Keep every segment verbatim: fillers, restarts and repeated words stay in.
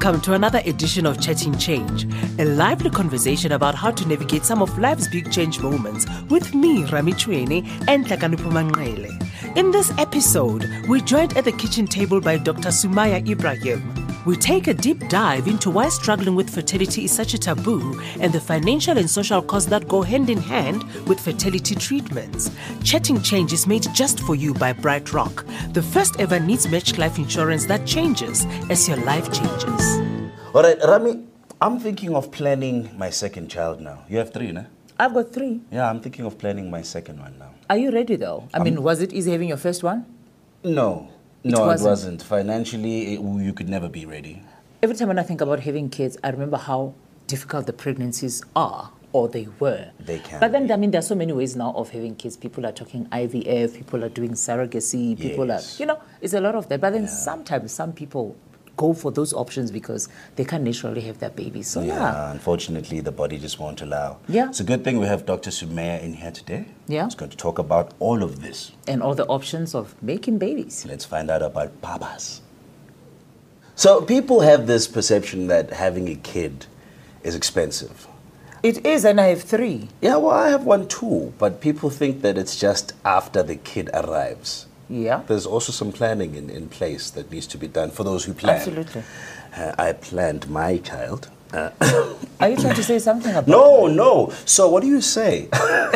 Welcome to another edition of Chatting Change, a lively conversation about how to navigate some of life's big change moments with me, Rami Chweni, and Hlakanipho Manqele. In this episode, we're joined at the kitchen table by Doctor Sumaya Ibrahim. We take a deep dive into why struggling with fertility is such a taboo and the financial and social costs that go hand in hand with fertility treatments. Chatting Change is made just for you by Bright Rock, the first ever needs-matched life insurance that changes as your life changes. All right, Rami, I'm thinking of planning my second child now. You have three, no? I've got three. Yeah, I'm thinking of planning my second one now. Are you ready though? I um, mean, was it easy having your first one? No. It no, wasn't. it wasn't. Financially, it, you could never be ready. Every time when I think about having kids, I remember how difficult the pregnancies are, or they were. They can. But then, I mean, there are so many ways now of having kids. People are talking I V F, people are doing surrogacy, people yes. are, you know, it's a lot of that. But then yeah. sometimes some people go for those options because they can't naturally have their babies. So, yeah. yeah. Unfortunately, the body just won't allow. Yeah. It's a good thing we have Doctor Sumaya in here today. Yeah. He's going to talk about all of this. And all the options of making babies. Let's find out about babas. So people have this perception that having a kid is expensive. It is, and I have three. Yeah, well, I have one too. But people think that it's just after the kid arrives. Yeah. There's also some planning in, in place that needs to be done for those who plan. Absolutely. Uh, I planned my child. Uh, Are you trying to say something about No, no. So what do you say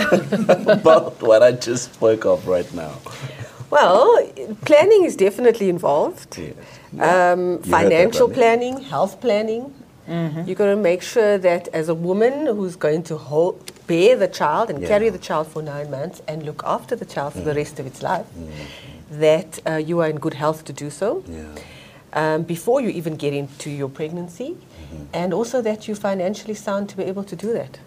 about what I just spoke of right now? Well, planning is definitely involved. Yes. Um, financial planning, health planning. Mm-hmm. You're going to make sure that as a woman who's going to hold, bear the child and yeah. carry the child for nine months and look after the child for mm. the rest of its life, mm. that uh, you are in good health to do so. Yeah. Um, before you even get into your pregnancy, mm-hmm. and also that you're financially sound to be able to do that.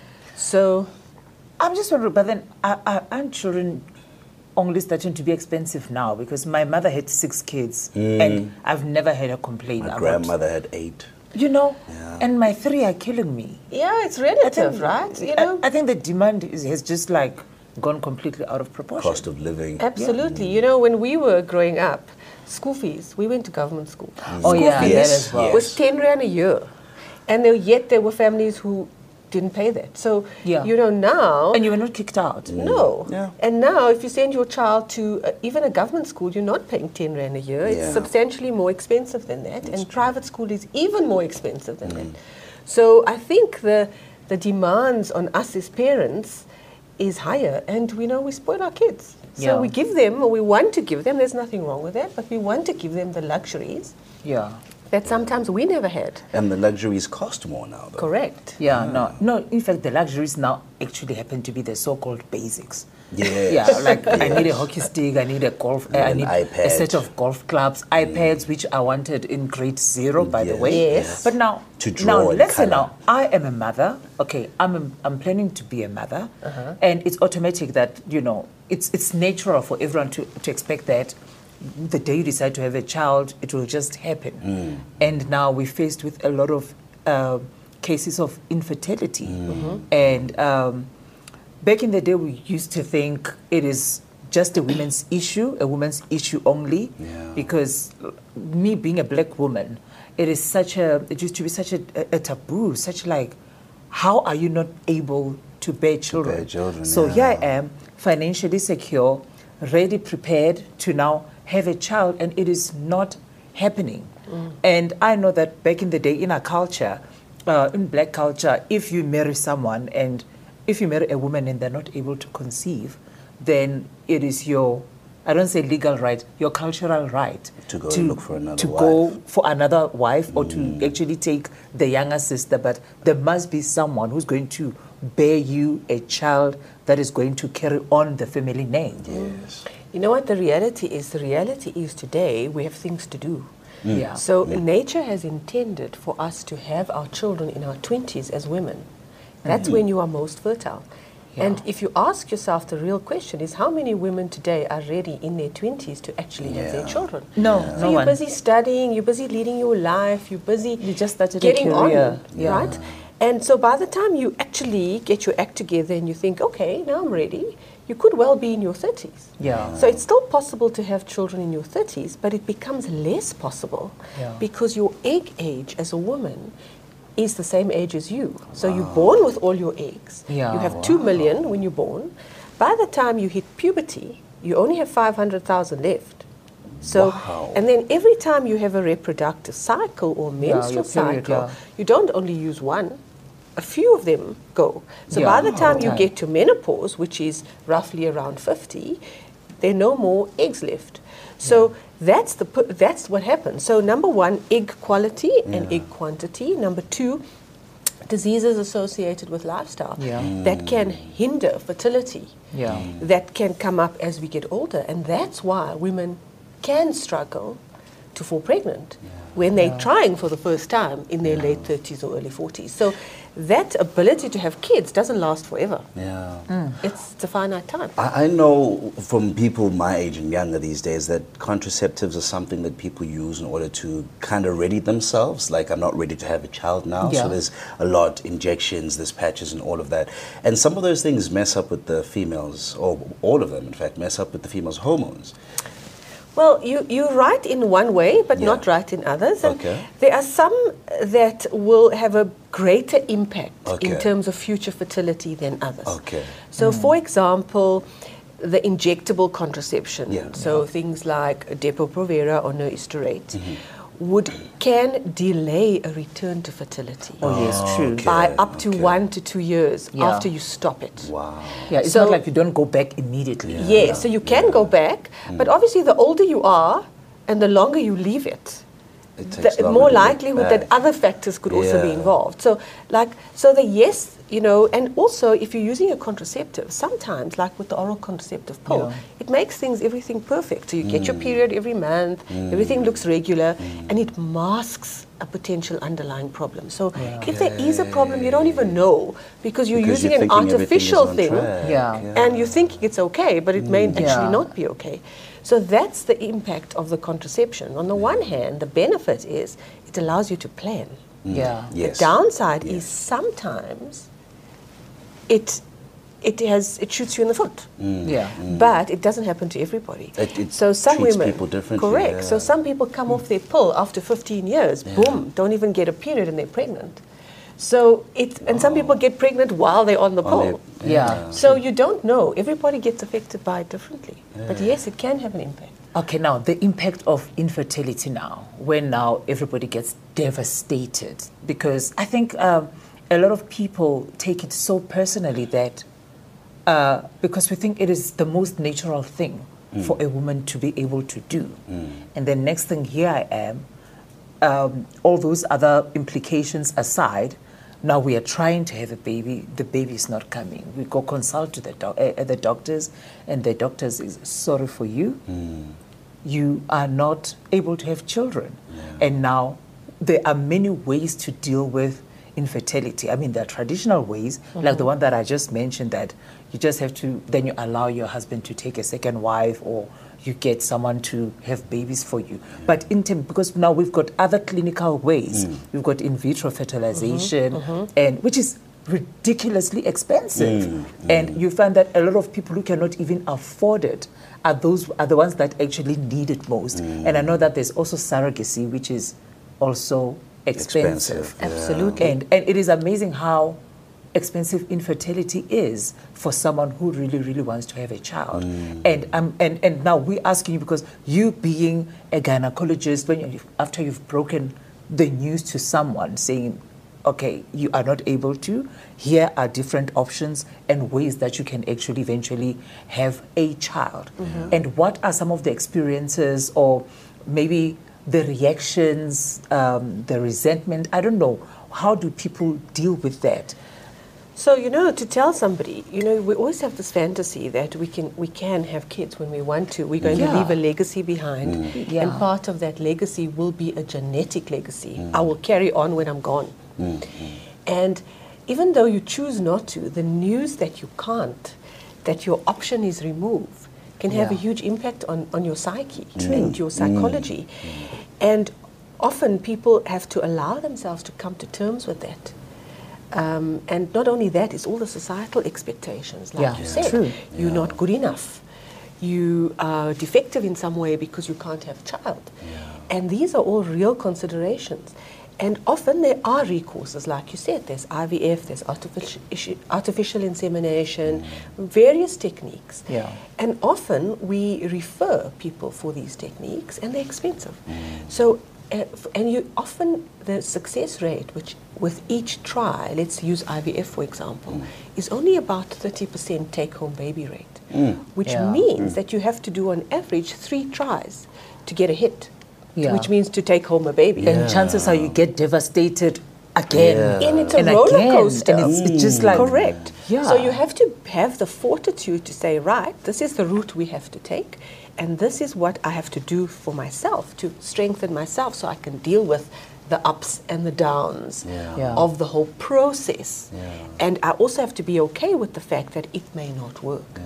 So, I'm just wondering, but then are, are, aren't children only starting to be expensive now? Because my mother had six kids, mm. and I've never had a complaint My about. grandmother had eight. You know, yeah. and my three are killing me. Yeah, it's relative, think, right? You know, I, I think the demand is, has just like gone completely out of proportion. Cost of living. Absolutely. Yeah. You know, when we were growing up, school fees, we went to government school. Mm. School Oh yeah, fees that as well. Yes. was ten rand a year. And there, yet there were families who didn't pay that. So, yeah. you know, now... And you were not kicked out. Mm. No. Yeah. And now if you send your child to uh, even a government school, you're not paying ten rand a year. It's Yeah. substantially more expensive than that. That's and true. private school is even more expensive than Mm. that. So I think the the demands on us as parents is higher, and we know we spoil our kids. So Yeah. we give them, or we want to give them, there's nothing wrong with that, but we want to give them the luxuries Yeah. that sometimes we never had. And the luxuries cost more now, though. Correct. Yeah, no, no. In fact, the luxuries now actually happen to be the so-called basics. Yes. Yeah, like I Yes. need a hockey stick, I need a golf, uh, I An need iPad. a set of golf clubs, iPads, which I wanted in grade zero, by the Yes, way. yes. But now, To draw now and let's say colour. now I am a mother. Okay, I'm a, I'm planning to be a mother, Uh-huh. and it's automatic that you know it's it's natural for everyone to to expect that. The day you decide to have a child, it will just happen. Mm. And now we're faced with a lot of uh, cases of infertility. Mm. Mm-hmm. And um, back in the day, we used to think it is just a women's issue, a woman's issue only. Yeah. Because me being a black woman, it is such a, it used to be such a, a taboo, such like, how are you not able to bear children? bear children, so yeah. here I am, financially secure, ready, prepared to now have a child, and it is not happening. Mm. And I know that back in the day in our culture, uh, in black culture, if you marry someone and if you marry a woman and they're not able to conceive, then it is your, I don't say legal right, your cultural right To go and look for another to wife. go for another wife or Mm. to actually take the younger sister. But there must be someone who's going to bear you a child that is going to carry on the family name. Yes. You know what the reality is? The reality is today we have things to do. Mm. Yeah. So nature has intended for us to have our children in our twenties as women. That's Mm. when you are most fertile. Yeah. And if you ask yourself, the real question is how many women today are ready in their twenties to actually have their Yeah. children? No, So no you're one. busy studying, you're busy leading your life, you're busy You just started a getting career. on, Yeah. right? And so by the time you actually get your act together and you think, okay, now I'm ready, you could well be in your thirties. Yeah. So it's still possible to have children in your thirties, but it becomes less possible Yeah. because your egg age as a woman is the same age as you. So you're born with all your eggs. Yeah. You have two million when you're born. By the time you hit puberty, you only have five hundred thousand left. So, Wow. and then every time you have a reproductive cycle or menstrual your period, cycle, yeah. you don't only use one, a few of them go. So Yeah, by the all time the you time. get to menopause, which is roughly around fifty, there are no more eggs left. So that's the pu- that's what happens. So number one, egg quality and egg quantity. Number two, diseases associated with lifestyle Yeah. that can hinder fertility. Yeah. That can come up as we get older, and that's why women can struggle to fall pregnant when they're trying for the first time in their late thirties or early forties. So that ability to have kids doesn't last forever. Yeah. It's, it's a finite time. I, I know from people my age and younger these days that contraceptives are something that people use in order to kind of ready themselves. Like, I'm not ready to have a child now, Yeah. so there's a lot, injections, there's patches and all of that. And some of those things mess up with the females, or all of them, in fact, mess up with the female's hormones. Well, you, you're right in one way, but Yeah. not right in others. And Okay. there are some that will have a greater impact Okay. in terms of future fertility than others. Okay. So, for example, the injectable contraception, Yeah. so things like Depo-Provera or Noestrate, Mm-hmm. would can delay a return to fertility Oh, yes, true. okay. by up to okay. one to two years Yeah. after you stop it. Wow. Yeah, it's So- not like you don't go back immediately. Yeah, so you can go back, but obviously the older you are and the longer you leave it, It takes the longer more to get likelihood that back. other factors could also be Yeah. involved. So, like, so the yes, you know, and also if you're using a contraceptive, sometimes, like with the oral contraceptive pill, Yeah. it makes things, everything perfect. So you get your period every month, everything looks regular, and it masks a potential underlying problem. So if there is a problem, you don't even know because you're Because using you're an thinking everything is artificial on thing track. Yeah. and you're thinking it's okay, but it may actually Yeah. not be okay. So that's the impact of the contraception. On the one hand, the benefit is it allows you to plan. Yeah. Yes. The downside Yes. is sometimes it it has it shoots you in the foot. Yeah. But it doesn't happen to everybody. It- it so some treats women, people differently, correct. So yeah. some people come off their pill after fifteen years, boom, don't even get a period and they're pregnant. So it and some people get pregnant while they're on the On pill. their- Yeah. So you don't know. Everybody gets affected by it differently. But yes, it can have an impact. Okay, now the impact of infertility now, when now everybody gets devastated, because I think um, a lot of people take it so personally that uh, because we think it is the most natural thing for a woman to be able to do. And then next thing, here I am, um, all those other implications aside, now we are trying to have a baby, the baby is not coming. We go consult to the, doc- uh, the doctors, and the doctors is sorry for you. You are not able to have children. And now there are many ways to deal with infertility. I mean, there are traditional ways, like the one that I just mentioned, that you just have to, then you allow your husband to take a second wife, or you get someone to have babies for you. But in term, because now we've got other clinical ways. We've got in vitro fertilization, and which is ridiculously expensive. And you find that a lot of people who cannot even afford it are those are the ones that actually need it most. And I know that there's also surrogacy, which is also expensive. Expensive, yeah. Absolutely. And and it is amazing how expensive infertility is for someone who really, really wants to have a child. And um, and and now we're asking you, because you being a gynecologist, when you, after you've broken the news to someone saying, okay, you are not able to, here are different options and ways that you can actually eventually have a child. And what are some of the experiences, or maybe the reactions, um, the resentment? I don't know. How do people deal with that? So, you know, to tell somebody, you know, we always have this fantasy that we can we can have kids when we want to. We're going Yeah. to leave a legacy behind. Yeah. And part of that legacy will be a genetic legacy. I will carry on when I'm gone. And even though you choose not to, the news that you can't, that your option is removed, can have a Yeah. huge impact on, on your psyche and your psychology. And often people have to allow themselves to come to terms with that. Um, and not only that, it's all the societal expectations, like Yeah, you yeah. said. True. You're Yeah. not good enough. You are defective in some way because you can't have a child. And these are all real considerations. And often there are recourses, like you said, there's I V F, there's artificial, artificial insemination, various techniques. Yeah. And often we refer people for these techniques and they're expensive. So, uh, f- and you often, the success rate, which with each try, let's use I V F for example, is only about thirty percent take-home baby rate, which Yeah. means that you have to do on average three tries to get a hit, Yeah. which means to take home a baby. And chances are you get devastated again. Yeah. And it's a and roller again, coaster. and it's, it's just like Correct. Yeah. So you have to have the fortitude to say, right, this is the route we have to take, and this is what I have to do for myself to strengthen myself so I can deal with the ups and the downs Yeah. Yeah. of the whole process. Yeah. And I also have to be okay with the fact that it may not work.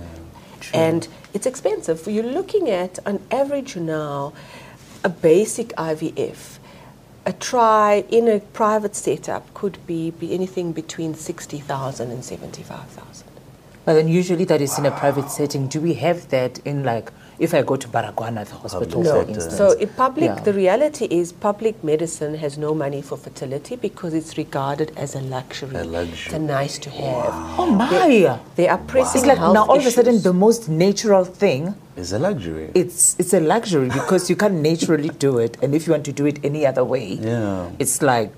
And it's expensive. You're looking at, on average now, a basic I V F. A try in a private setup could be, be anything between sixty thousand and seventy-five thousand. But then usually that is in a private setting. Do we have that in, like, if I go to Baragwana, the hospital, No. for sector. instance? So in public, Yeah. the reality is public medicine has no money for fertility because it's regarded as a luxury. A luxury. It's a nice to have. Oh my! There are pressing It's like health now all of a sudden issues. the most natural thing, It's a luxury. it's it's a luxury because you can't naturally do it, and if you want to do it any other way, Yeah. it's like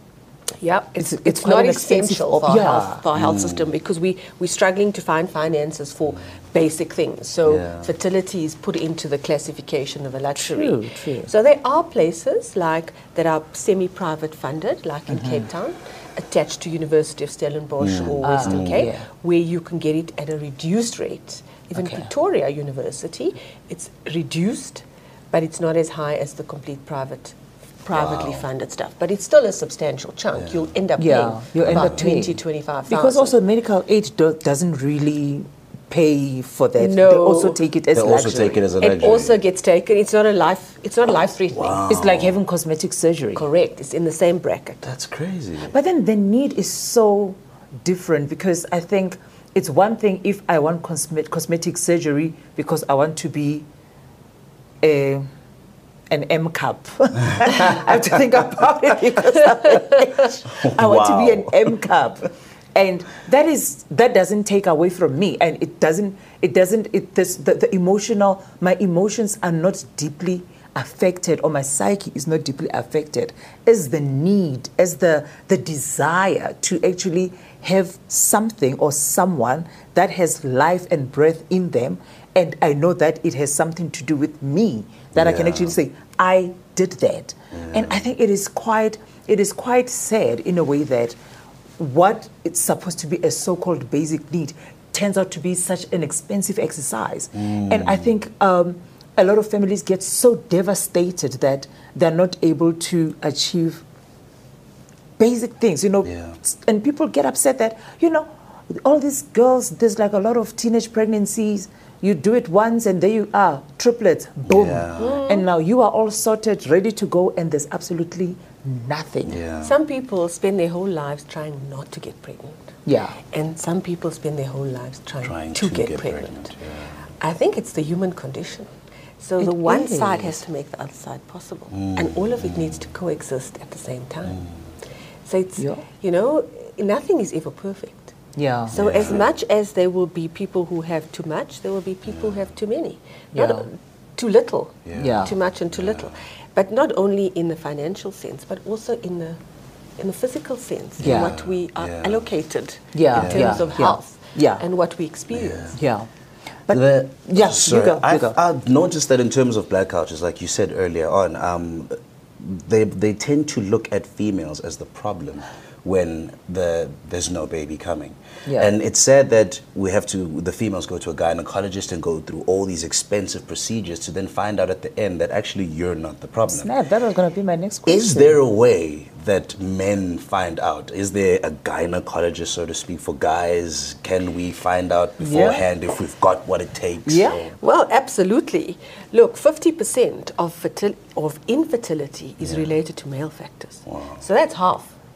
Yeah, it's, It's- it's, it's quite not an expensive essential op- for, our yeah. health, for our health system because we, we're struggling to find finances for basic things. So Yeah. fertility is put into the classification of a luxury. True, true. So there are places like that are semi-private funded, like in Cape Town, attached to University of Stellenbosch or Western Ah, Cape, yeah. where you can get it at a reduced rate. Even Okay. Pretoria University, it's reduced, but it's not as high as the complete private privately funded stuff, but it's still a substantial chunk. You'll end up yeah, paying you end about up paying. twenty, twenty-five Because also medical aid do, doesn't really pay for that. No. They also take it as They luxury. also take it as a it luxury. also gets taken. It's not a life. It's not life threatening. It's like having cosmetic surgery. Correct. It's in the same bracket. That's crazy. But then the need is so different because I think it's one thing if I want cosmet- cosmetic surgery because I want to be a, an M cup. I have to think about it because I'm I want to be an Wow. M cup. And that is that doesn't take away from me, and it doesn't it doesn't it this, the, the emotional my emotions are not deeply affected, or my psyche is not deeply affected as the need, as the the desire to actually have something or someone that has life and breath in them, and I know that it has something to do with me, that I can Yeah. actually say I did that. And I think it is quite it is quite sad in a way that what it's supposed to be a so-called basic need turns out to be such an expensive exercise. And I think um, a lot of families get so devastated that they're not able to achieve basic things, you know. Yeah. And people get upset that, you know, all these girls, there's like a lot of teenage pregnancies. You do it once and there you are, triplets, boom. Yeah. And now you are all sorted, ready to go, and there's absolutely nothing. Yeah. Some people spend their whole lives trying not to get pregnant. Yeah. And some people spend their whole lives trying, Trying to, to get, get pregnant. pregnant, yeah. I think it's the human condition. So It the one is. side has to make the other side possible. And all of it needs to coexist at the same time. So it's, Yeah. you know, nothing is ever perfect. Yeah. So as much as there will be people who have too much, there will be people who have too many. Not Yeah. too little. Yeah. Yeah. Too much and too little. But not only in the financial sense, but also in the in the physical sense, Yeah. in what we are Yeah. allocated Yeah, in terms yeah, of yeah. health Yeah. and what we experience. Yeah. But The- yeah, sorry, you go, you I've, go. I've noticed that in terms of black cultures, like you said earlier on, um, they they tend to look at females as the problem when the there's no baby coming. Yeah. And it's sad that we have to, the females go to a gynecologist and go through all these expensive procedures to then find out at the end that actually you're not the problem. Snap, that was going to be my next question. Is there a way that men find out? Is there a gynecologist, so to speak, for guys? Can we find out beforehand if we've got what it takes? Yeah. Or- Well, absolutely. Look, fifty percent of, fertil- of infertility is related to male factors. So that's half.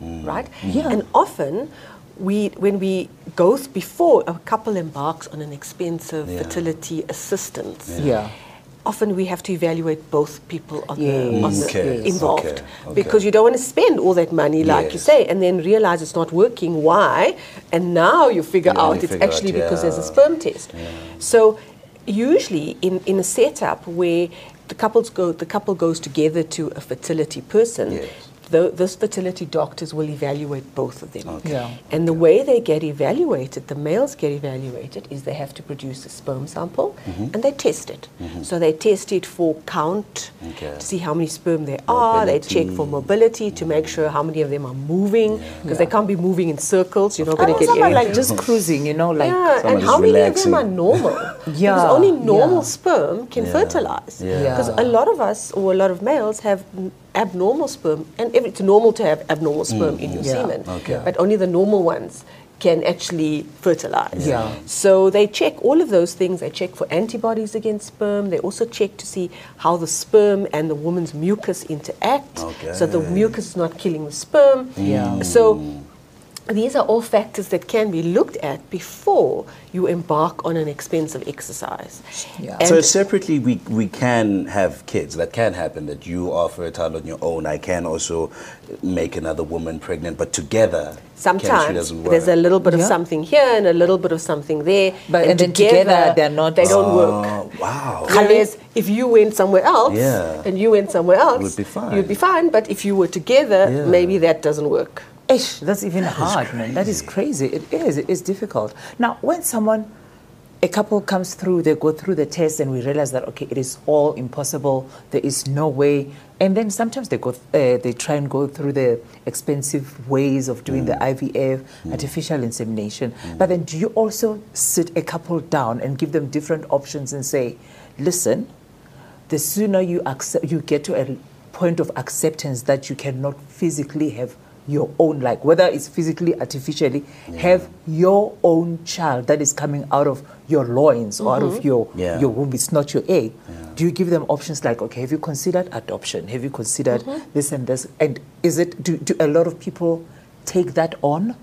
right? Yeah. And often, we when we go th- before a couple embarks on an expensive Yeah. fertility assistance, Yeah. often we have to evaluate both people on the, Yes. on the Okay, involved okay, okay. because you don't want to spend all that money, like you Yes. say, and then realize it's not working. Why? And now you figure You only out it's figure actually out, because there's a yeah. sperm test. So usually in, in a setup where the couples go, the couple goes together to a fertility person. Yes. tho- those fertility doctors will evaluate both of them. Okay. Yeah. And the way they get evaluated, the males get evaluated, is they have to produce a sperm sample and they test it. So they test it for count, Okay. to see how many sperm there are. They check for mobility to make sure how many of them are moving, because they can't be moving in circles. You're not going And to get some are like anything. just cruising, you know, like Yeah, Someone and just how many relaxing. of them are normal? Yeah, Because only normal yeah. sperm can Yeah, fertilize. yeah. Because Yeah. a lot of us, or a lot of males, have n- abnormal sperm, and if it's normal to have abnormal sperm in your Yeah. semen, Okay. but only the normal ones can actually fertilize. Yeah. So they check all of those things. They check for antibodies against sperm. They also check to see how the sperm and the woman's mucus interact. So the Okay. mucus is not killing the sperm. Yeah. So these are all factors that can be looked at before you embark on an expensive exercise. Yeah. And So separately, we, we can have kids. That can happen, that you are fertile on your own. I can also make another woman pregnant, but together, chemistry sometimes doesn't work. there's a little bit of Yeah. something here and a little bit of something there. But- and then together they're not- They don't work. Oh, wow. Whereas if you went somewhere else Yeah. and you went somewhere else, would be fine. you'd be fine. But if you were together, Yeah. maybe that doesn't work. Ish, that's even hard, man. That is crazy. It is. It is difficult. Now, when someone, a couple comes through, they go through the test, and we realize that okay, it is all impossible. There is no way. And then sometimes they go, uh, they try and go through the expensive ways of doing the I V F, artificial insemination. But then, do you also sit a couple down and give them different options and say, listen, the sooner you accept, you get to a point of acceptance that you cannot physically have your own, like whether it's physically, artificially, have your own child that is coming out of your loins or out of your Yeah. your womb. It's not your egg. Do you give them options like, okay, have you considered adoption? Have you considered this and this? And is it do, do a lot of people take that on,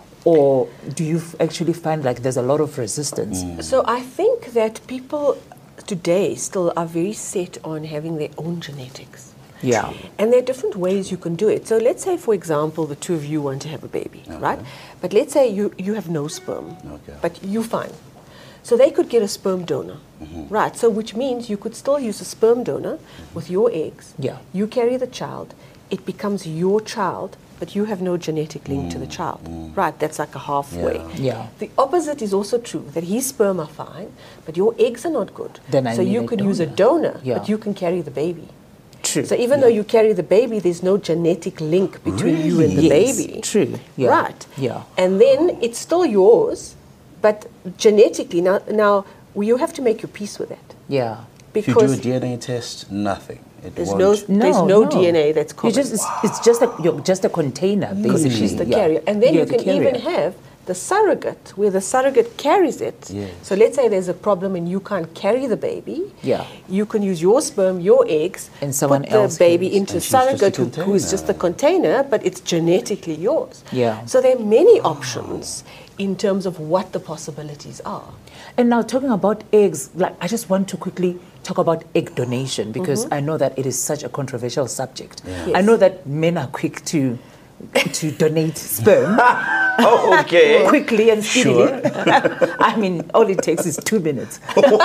or do you f- actually find like there's a lot of resistance? So I think that people today still are very set on having their own genetics. Yeah. And there are different ways you can do it. So let's say, for example, the two of you want to have a baby, right? But let's say you, you have no sperm, Okay. but you're fine. So they could get a sperm donor, right? So which means you could still use a sperm donor with your eggs. Yeah. You carry the child. It becomes your child, but you have no genetic link to the child, right? That's like a halfway. Yeah. Yeah. The opposite is also true, that his sperm are fine, but your eggs are not good. Then I so need you a could use a donor. donor, Yeah. but you can carry the baby. True. So even though you carry the baby, there's no genetic link between you and the Yes, baby. true, yeah, Right. yeah. And then it's still yours, but genetically, now, now you have to make your peace with that. Yeah. If you do a Because D N A test, nothing. It there's won't. no, there's no, D N A that's You common. just it's, it's just a you're just a container basically. She's the Yeah. carrier. And then You're you the can even carrier. have the surrogate, where the surrogate carries it. Yes. So let's say there's a problem and you can't carry the baby. Yeah. You can use your sperm, your eggs, And someone put the else baby carries. into And she's just a surrogate who, who is just the container, but it's genetically yours. Yeah. So there are many options in terms of what the possibilities are. And now talking about eggs, like I just want to quickly talk about egg donation because I know that it is such a controversial subject. I Yes. know that men are quick to to donate sperm Oh, okay. quickly and speedily. Sure. I mean, all it takes is two minutes.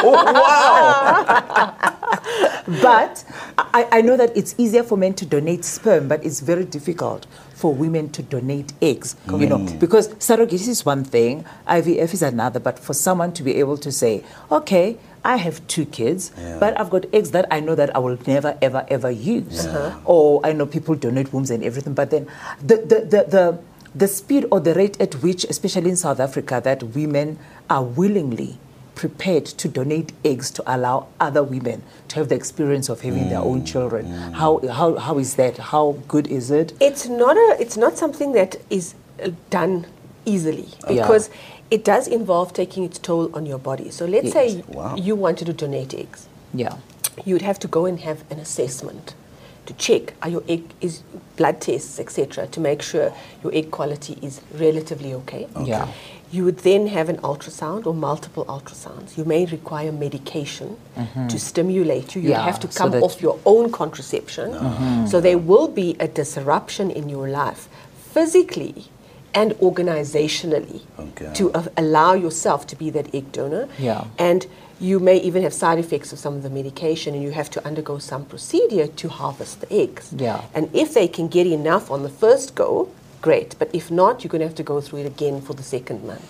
Wow. But I, I know that it's easier for men to donate sperm, but it's very difficult for women to donate eggs. You know, because surrogacy is one thing, I V F is another. But for someone to be able to say, okay, I have two kids, Yeah. but I've got eggs that I know that I will never, ever, ever use. Or I know people donate wombs and everything. But then the the the, the the speed or the rate at which, especially in South Africa, that women are willingly prepared to donate eggs to allow other women to have the experience of having their own children. How, how, how is that? How good is it? It's not a. It's not something that is uh, done easily Yeah. because it does involve taking its toll on your body. So let's say Wow. you wanted to donate eggs. Yeah. You'd have to go and have an assessment to check are your egg is blood tests, et cetera, to make sure your egg quality is relatively okay. Yeah. You would then have an ultrasound or multiple ultrasounds. You may require medication to stimulate you. You Yeah, have to so come that- off your own contraception. So there will be a disruption in your life, physically and organizationally, Okay. to uh, allow yourself to be that egg donor. Yeah. And you may even have side effects of some of the medication, and you have to undergo some procedure to harvest the eggs. Yeah. And if they can get enough on the first go, great. But if not, you're going to have to go through it again for the second month.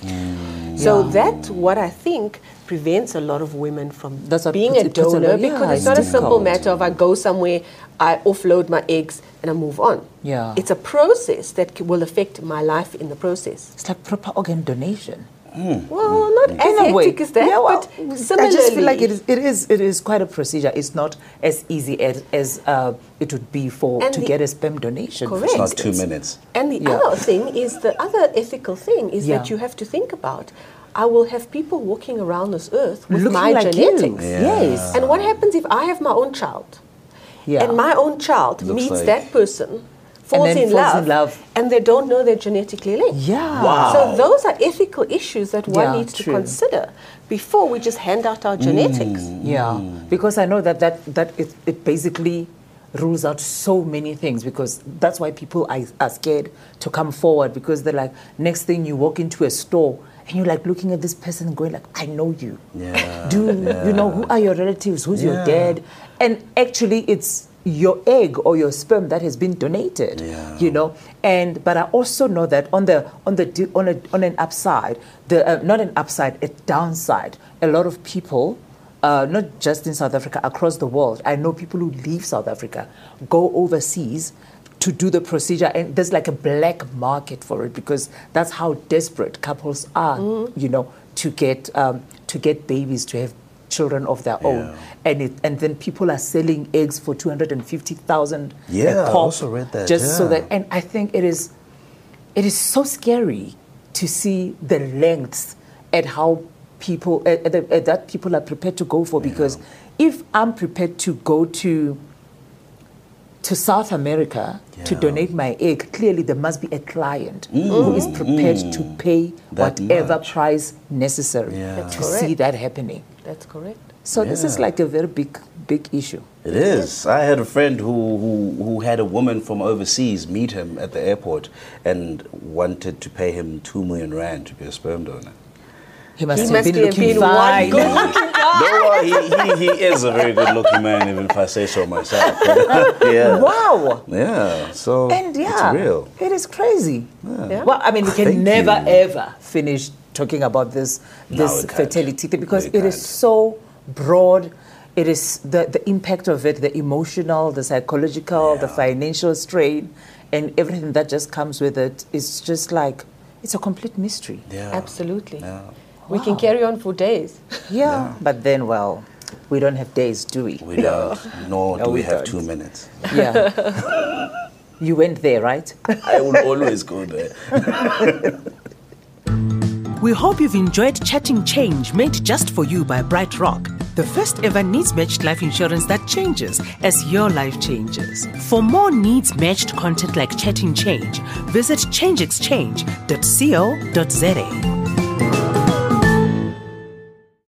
So Yeah. that's what I think prevents a lot of women from That's what being puts- a it puts a donor, lot- yeah, because it's it's not a simple difficult. matter of I go somewhere, I offload my eggs, and I move on. Yeah. It's a process that c- will affect my life in the process. It's like proper organ donation. Well, not as In a way, hectic as that, yeah, well, but similarly. I just feel like it is, it is, it is quite a procedure. It's not as easy as, as uh, it would be for And to the- get a sperm donation. for Correct. It's not two instance. minutes. And the Yeah. other thing is, the other ethical thing is Yeah. that you have to think about. I will have people walking around this earth with Looking my like you. genetics. Yeah. Yes. And what happens if I have my own child? Yeah. And my own child Looks meets like- that person, falls, then in, falls love, in love. and they don't know they're genetically linked. Yeah. Wow. So those are ethical issues that one Yeah, needs true. to consider before we just hand out our genetics. Yeah, because I know that that, that it, it basically rules out so many things, because that's why people are, are scared to come forward, because they're like, next thing you walk into a store and you're like looking at this person and going like, I know you. Yeah, Do you know, who are your relatives? Who's your Yeah. dad? And actually it's your egg or your sperm that has been donated. Yeah. You know, and but I also know that on the on the di- on a, on an upside, the uh, not an upside, a downside. A lot of people, uh, not just in South Africa, across the world. I know people who leave South Africa, go overseas to do the procedure, and there's like a black market for it, because that's how desperate couples are. You know, to get um, to get babies, to have children of their own, Yeah. and it, and then people are selling eggs for two hundred and fifty thousand. Yeah, a I pop, also read that, Just so yeah. that, and I think it is, it is so scary to see the lengths at how people at, at the, at that people are prepared to go for. Because if I'm prepared to go to to South America to Yeah. donate my egg, clearly there must be a client who is prepared to pay That whatever much. price necessary Yeah. That's to see correct. that happening. That's correct. So this is Yeah. like a very big, big issue. It is. I had a friend who, who, who had a woman from overseas meet him at the airport and wanted to pay him two million rand to be a sperm donor. He must He have must been have looking been one fine. good looking guy. No, he, he, he is a very good looking man, even if I say so myself. yeah. Wow. Yeah. So And yeah, it's real. it is crazy. Yeah. Well, I mean, we can Thank never you. ever finish talking about this No, this we can't. fertility thing, because We it is can't. so broad. It is the, the impact of it, the emotional, the psychological, the Yeah. financial strain, and everything that just comes with it. It's just like, it's a complete mystery. Yeah. Absolutely. Yeah. We can Wow. carry on for days. Yeah, but then, well, we don't have days, do we? We don't. Nor No, do we, we have don't. two minutes. Yeah. You went there, right? I will always go there. We hope you've enjoyed Chatting Change, made just for you by Bright Rock, the first ever needs-matched life insurance that changes as your life changes. For more needs-matched content like Chatting Change, visit change exchange dot co dot za.